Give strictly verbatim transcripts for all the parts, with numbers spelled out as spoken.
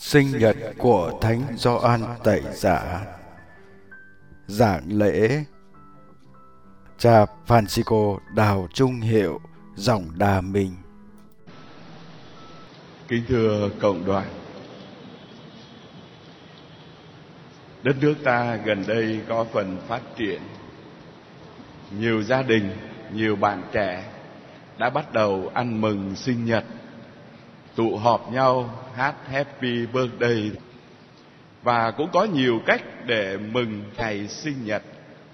Sinh nhật của Thánh Gioan Tẩy Giả. Giảng lễ cha Francisco Đào Trung Hiệu, giọng Đà Minh. Kính thưa cộng đoàn, đất nước ta gần đây có phần phát triển. Nhiều gia đình, nhiều bạn trẻ đã bắt đầu ăn mừng sinh nhật, tụ họp nhau hát Happy Birthday. Và cũng có nhiều cách để mừng ngày sinh nhật.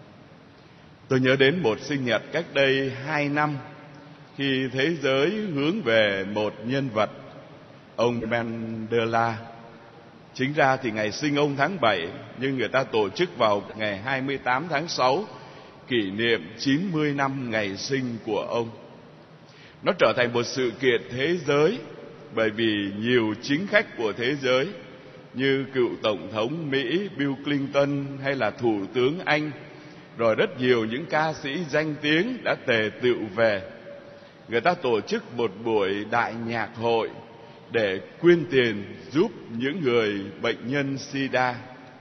Tôi nhớ đến một sinh nhật cách đây hai năm, khi thế giới hướng về một nhân vật, ông Mandela. Chính ra thì ngày sinh ông tháng bảy, nhưng người ta tổ chức vào ngày hai mươi tám tháng sáu, kỷ niệm chín mươi năm ngày sinh của ông. Nó trở thành một sự kiện thế giới, bởi vì nhiều chính khách của thế giới như cựu Tổng thống Mỹ Bill Clinton hay là Thủ tướng Anh, rồi rất nhiều những ca sĩ danh tiếng đã tề tựu về. Người ta tổ chức một buổi đại nhạc hội để quyên tiền giúp những người bệnh nhân SIDA.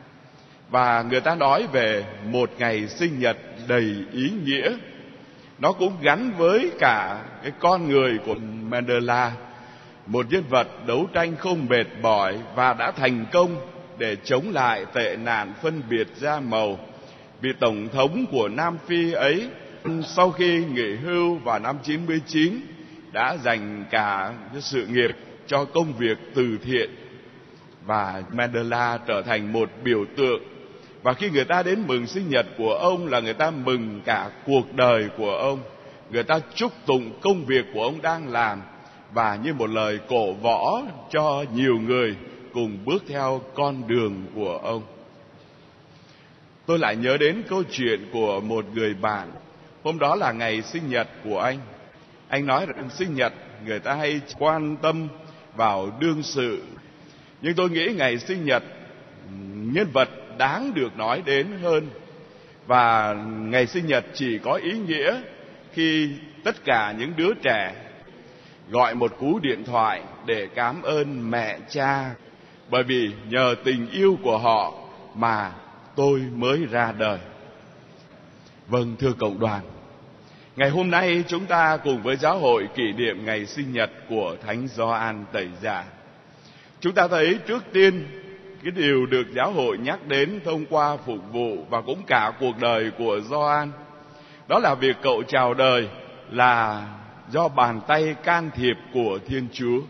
Và người ta nói về một ngày sinh nhật đầy ý nghĩa. Nó cũng gắn với cả cái con người của Mandela, một nhân vật đấu tranh không mệt mỏi và đã thành công để chống lại tệ nạn phân biệt da màu. Vị tổng thống của Nam Phi ấy, sau khi nghỉ hưu vào năm chín mươi chín, đã dành cả sự nghiệp cho công việc từ thiện. Và Mandela trở thành một biểu tượng. Và khi người ta đến mừng sinh nhật của ông là người ta mừng cả cuộc đời của ông. Người ta chúc tụng công việc của ông đang làm, và như một lời cổ võ cho nhiều người cùng bước theo con đường của ông. Tôi lại nhớ đến câu chuyện của một người bạn. Hôm đó là ngày sinh nhật của anh. Anh nói rằng sinh nhật người ta hay quan tâm vào đương sự, nhưng tôi nghĩ ngày sinh nhật nhân vật đáng được nói đến hơn. Và ngày sinh nhật chỉ có ý nghĩa khi tất cả những đứa trẻ gọi một cú điện thoại để cảm ơn mẹ cha, bởi vì nhờ tình yêu của họ mà tôi mới ra đời. Vâng, thưa cộng đoàn, ngày hôm nay chúng ta cùng với giáo hội kỷ niệm ngày sinh nhật của Thánh Gioan Tẩy Giả. Chúng ta thấy trước tiên cái điều được giáo hội nhắc đến thông qua phục vụ và cũng cả cuộc đời của Gioan, đó là việc cậu chào đời là do bàn tay can thiệp của Thiên Chúa.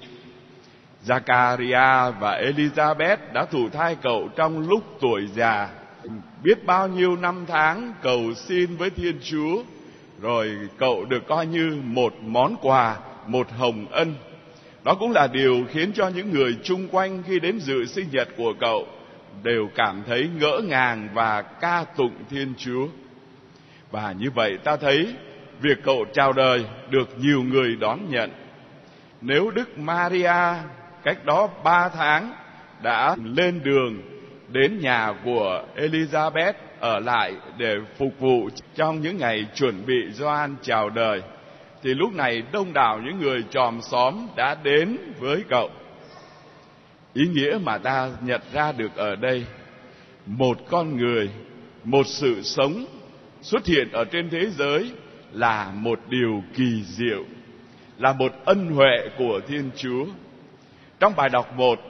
Zachariah và Elizabeth đã thụ thai cậu trong lúc tuổi già, biết bao nhiêu năm tháng cầu xin với Thiên Chúa, rồi cậu được coi như một món quà, một hồng ân. Đó cũng là điều khiến cho những người chung quanh khi đến dự sinh nhật của cậu đều cảm thấy ngỡ ngàng và ca tụng Thiên Chúa. Và như vậy ta thấy việc cậu chào đời được nhiều người đón nhận. Nếu Đức Maria cách đó ba tháng đã lên đường đến nhà của Elizabeth ở lại để phục vụ trong những ngày chuẩn bị Gioan chào đời, thì lúc này đông đảo những người chòm xóm đã đến với cậu. Ý nghĩa mà ta nhận ra được ở đây, một con người, một sự sống xuất hiện ở trên thế giới là một điều kỳ diệu, là một ân huệ của Thiên Chúa. Trong bài đọc một,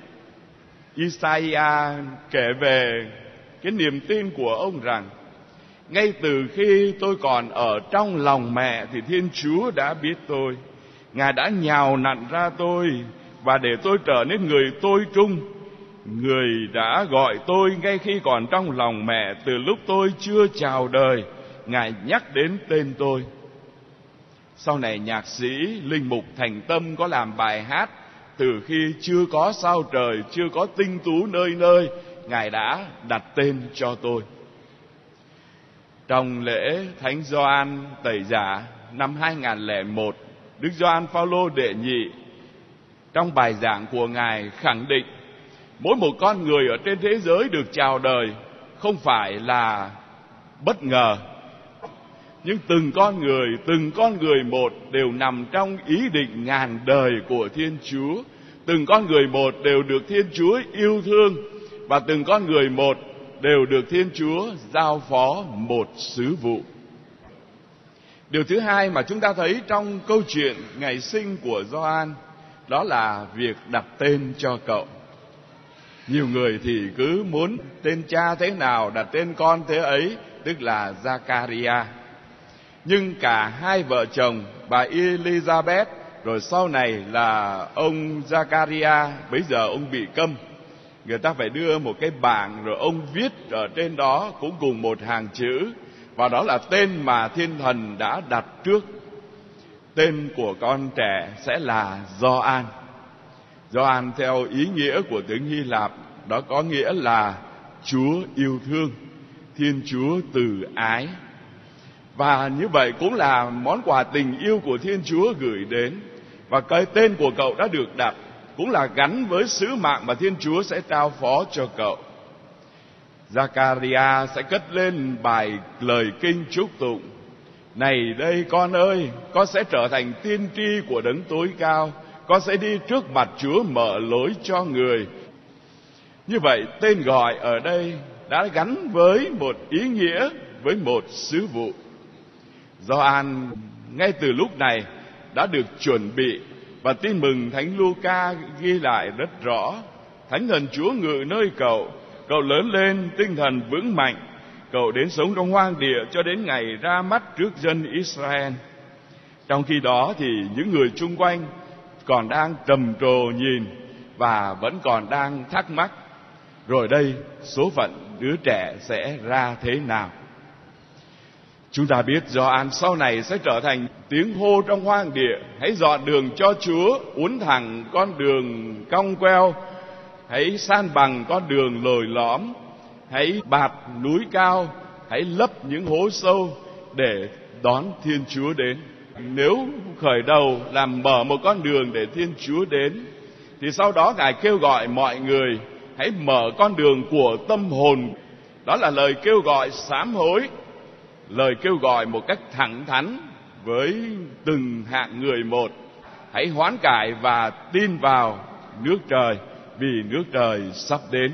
Isaiah kể về cái niềm tin của ông rằng ngay từ khi tôi còn ở trong lòng mẹ thì Thiên Chúa đã biết tôi. Ngài đã nhào nặn ra tôi và để tôi trở nên người tôi trung. Người đã gọi tôi ngay khi còn trong lòng mẹ, từ lúc tôi chưa chào đời, Ngài nhắc đến tên tôi. Sau này nhạc sĩ Linh Mục Thành Tâm có làm bài hát từ khi chưa có sao trời, chưa có tinh tú nơi nơi, Ngài đã đặt tên cho tôi. Trong lễ Thánh Gioan Tẩy Giả năm hai nghìn lẻ một, Đức Gioan Phaolô đệ nhị trong bài giảng của Ngài khẳng định mỗi một con người ở trên thế giới được chào đời không phải là bất ngờ, nhưng từng con người, từng con người một đều nằm trong ý định ngàn đời của Thiên Chúa. Từng con người một đều được Thiên Chúa yêu thương, và từng con người một đều được Thiên Chúa giao phó một sứ vụ. Điều thứ hai mà chúng ta thấy trong câu chuyện ngày sinh của Gioan, đó là việc đặt tên cho cậu. Nhiều người thì cứ muốn tên cha thế nào đặt tên con thế ấy, tức là Zachariah. Nhưng cả hai vợ chồng, bà Elizabeth rồi sau này là ông Zachariah, bây giờ ông bị câm, người ta phải đưa một cái bảng rồi ông viết ở trên đó cũng cùng một hàng chữ, và đó là tên mà Thiên Thần đã đặt trước. Tên của con trẻ sẽ là Gioan. Gioan theo ý nghĩa của tiếng Hy Lạp, đó có nghĩa là Chúa yêu thương, Thiên Chúa từ ái. Và như vậy cũng là món quà tình yêu của Thiên Chúa gửi đến. Và cái tên của cậu đã được đặt cũng là gắn với sứ mạng mà Thiên Chúa sẽ trao phó cho cậu. Zachariah sẽ cất lên bài lời kinh chúc tụng: Này đây con ơi, con sẽ trở thành tiên tri của Đấng Tối Cao, con sẽ đi trước mặt Chúa mở lối cho người. Như vậy tên gọi ở đây đã gắn với một ý nghĩa, với một sứ vụ. Gioan ngay từ lúc này đã được chuẩn bị, và tin mừng Thánh Luca ghi lại rất rõ: Thánh Thần Chúa ngự nơi cậu, cậu lớn lên tinh thần vững mạnh, cậu đến sống trong hoang địa cho đến ngày ra mắt trước dân Israel. Trong khi đó thì những người chung quanh còn đang trầm trồ nhìn và vẫn còn đang thắc mắc, rồi đây số phận đứa trẻ sẽ ra thế nào? Chúng ta biết Gioan sau này sẽ trở thành tiếng hô trong hoang địa: hãy dọn đường cho Chúa, uốn thẳng con đường cong queo, hãy san bằng con đường lồi lõm, hãy bạt núi cao, hãy lấp những hố sâu để đón Thiên Chúa đến. Nếu khởi đầu làm mở một con đường để Thiên Chúa đến, thì sau đó Ngài kêu gọi mọi người hãy mở con đường của tâm hồn. Đó là lời kêu gọi sám hối, lời kêu gọi một cách thẳng thắn với từng hạng người một: hãy hoán cải và tin vào nước trời, vì nước trời sắp đến.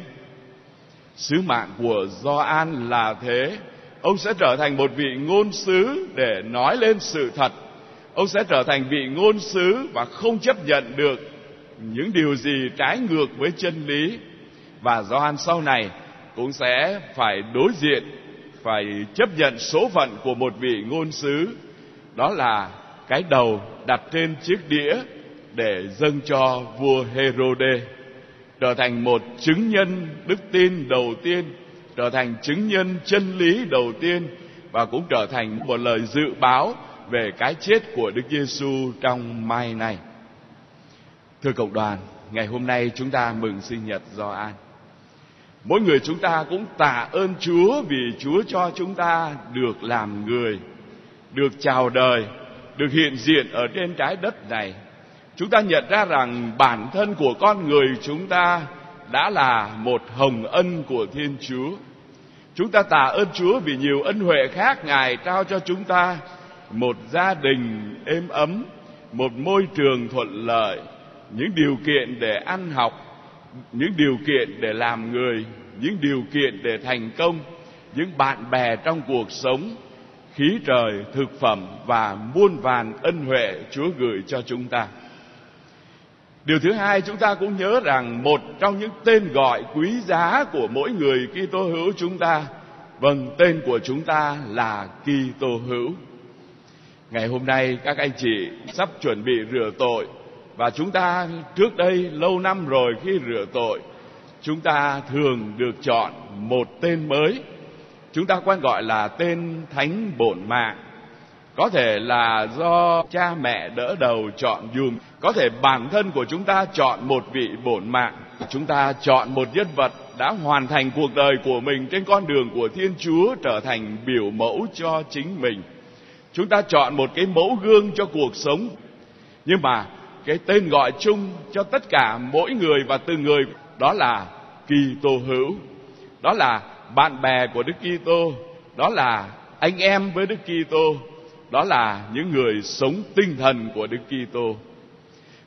Sứ mạng của Gioan là thế. Ông sẽ trở thành một vị ngôn sứ để nói lên sự thật. Ông sẽ trở thành vị ngôn sứ và không chấp nhận được những điều gì trái ngược với chân lý. Và Gioan sau này cũng sẽ phải đối diện, phải chấp nhận số phận của một vị ngôn sứ, đó là cái đầu đặt trên chiếc đĩa để dâng cho vua Hêrôđê, trở thành một chứng nhân đức tin đầu tiên, trở thành chứng nhân chân lý đầu tiên, và cũng trở thành một lời dự báo về cái chết của Đức Giêsu trong mai này. Thưa cộng đoàn, ngày hôm nay chúng ta mừng sinh nhật Gioan. Mỗi người chúng ta cũng tạ ơn Chúa vì Chúa cho chúng ta được làm người, được chào đời, được hiện diện ở trên trái đất này. Chúng ta nhận ra rằng bản thân của con người chúng ta đã là một hồng ân của Thiên Chúa. Chúng ta tạ ơn Chúa vì nhiều ân huệ khác Ngài trao cho chúng ta: một gia đình êm ấm, một môi trường thuận lợi, những điều kiện để ăn học, những điều kiện để làm người, những điều kiện để thành công, những bạn bè trong cuộc sống, khí trời, thực phẩm và muôn vàn ân huệ Chúa gửi cho chúng ta. Điều thứ hai, chúng ta cũng nhớ rằng một trong những tên gọi quý giá của mỗi người Kitô hữu chúng ta, vâng, tên của chúng ta là Kitô hữu. Ngày hôm nay các anh chị sắp chuẩn bị rửa tội, và chúng ta trước đây lâu năm rồi khi rửa tội, chúng ta thường được chọn một tên mới. Chúng ta quen gọi là tên Thánh Bổn Mạng. Có thể là do cha mẹ đỡ đầu chọn dùm, có thể bản thân của chúng ta chọn một vị bổn mạng. Chúng ta chọn một nhân vật đã hoàn thành cuộc đời của mình trên con đường của Thiên Chúa, trở thành biểu mẫu cho chính mình. Chúng ta chọn một cái mẫu gương cho cuộc sống. Nhưng mà cái tên gọi chung cho tất cả mỗi người và từng người, đó là Kitô hữu. Đó là bạn bè của Đức Kitô, đó là anh em với Đức Kitô, đó là những người sống tinh thần của Đức Kitô.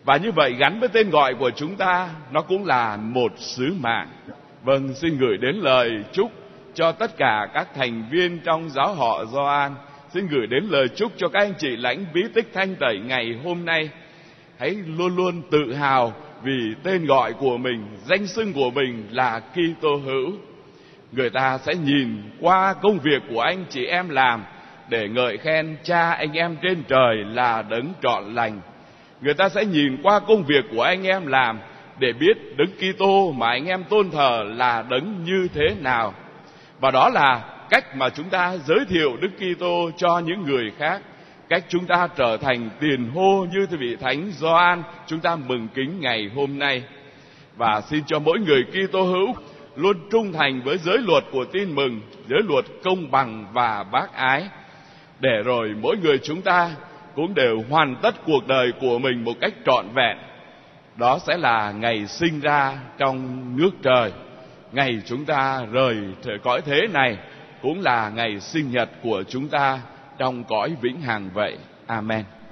Và như vậy gắn với tên gọi của chúng ta, nó cũng là một sứ mạng. Vâng, xin gửi đến lời chúc cho tất cả các thành viên trong giáo họ Gioan. Xin gửi đến lời chúc cho các anh chị lãnh bí tích thanh tẩy ngày hôm nay. Hãy luôn luôn tự hào vì tên gọi của mình, danh xưng của mình là Kitô hữu. Người ta sẽ nhìn qua công việc của anh chị em làm để ngợi khen Cha anh em trên trời là đấng trọn lành. Người ta sẽ nhìn qua công việc của anh em làm để biết Đấng Kitô mà anh em tôn thờ là đấng như thế nào. Và đó là cách mà chúng ta giới thiệu Đức Kitô cho những người khác, cách chúng ta trở thành tiền hô như vị Thánh Gioan chúng ta mừng kính ngày hôm nay. Và xin cho mỗi người Kitô hữu luôn trung thành với giới luật của tin mừng, giới luật công bằng và bác ái, để rồi mỗi người chúng ta cũng đều hoàn tất cuộc đời của mình một cách trọn vẹn. Đó sẽ là ngày sinh ra trong nước trời, ngày chúng ta rời cõi thế này, cũng là ngày sinh nhật của chúng ta trong cõi vĩnh hằng vậy. Amen.